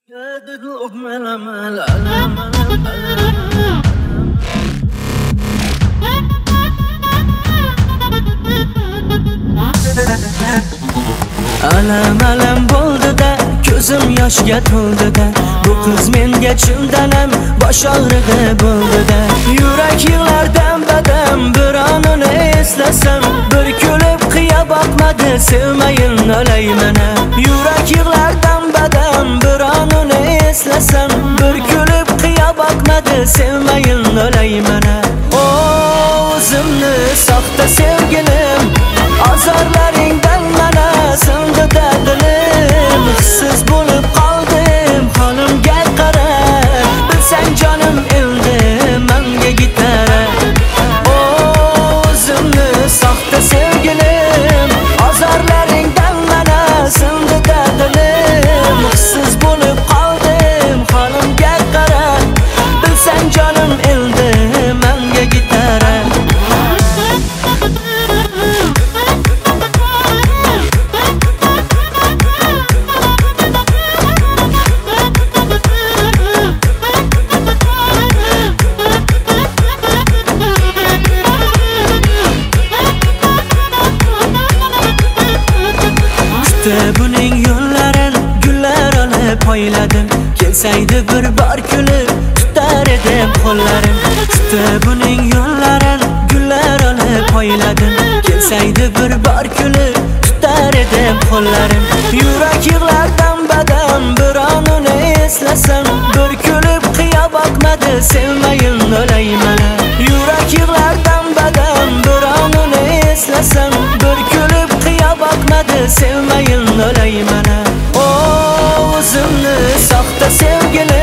Alam bo'ldi-da, ko'zim yoshga to'ldi-da. Bu qiz menga chindan ham bosh og'rig'i bo'ldi-da. Yurak yig'lardan badam, bir onini eslasam, bir kulib qiya boqmadi, sevmayin o'layman. Yurak yig'lardan badam, bir onini eslasam, bir kulib qiya boqmadi, sevmayin o'layman. O'zimni soxta sevgilim, azorlaringdan mana sindi-da dilim. Hissiz bo'lib qoldim, holimga qara, bilsang jonim endi menga gitara. O'zimni soxta sevgilim, azorlaringdan mana sindi-da dilim. Hissiz bo'lib qoldim, holimga qara, bilsang jonim endi menga gitara. Buning yo'llarin gullar olib poyladim, kelsaydi bir bor kulib tutar edim qo'llarim. Buning yo'llarin gullar olib poyladim, kelsaydi bir bor kulib tutar edim qo'llarim. Yurak yig'lardan badam, bir onini eslasam, bir kulib qiya boqmadi, sevmayin o'layman. Yurak yig'lardan badam, bir onini eslasam, bir kulib qiya boqmadi, sevmayin o'layman. O'zimni soxta sevgilim,